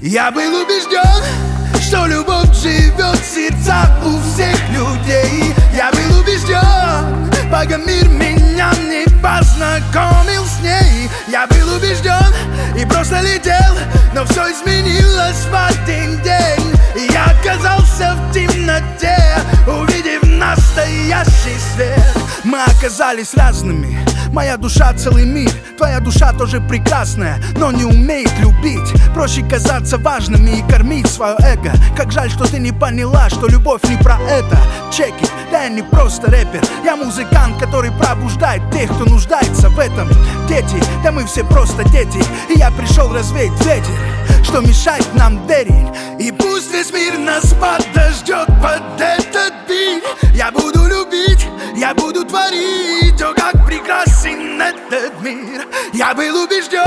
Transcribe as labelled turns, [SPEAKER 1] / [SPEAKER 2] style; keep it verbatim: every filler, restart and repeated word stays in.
[SPEAKER 1] Я был убежден, что любовь живет в сердцах у всех людей. Я был убежден, пока мир меня не познакомил с ней. Я был убежден и просто летел, но все изменилось в один день. И я оказался в темноте, увидев настоящий свет. Мы оказались разными, моя душа целый мир, твоя душа тоже прекрасная, но не умеет любить. Проще казаться важными и кормить свое эго. Как жаль, что ты не поняла, что любовь не про это. Чеки, да я не просто рэпер, я музыкант, который пробуждает тех, кто нуждается в этом. Дети, да мы все просто дети, и я пришел развеять ветер, что мешает нам верить. И пусть весь мир нас подождет под этот бит. Я буду любить, я буду творить, о, как прекрасен этот мир. Я был убежден,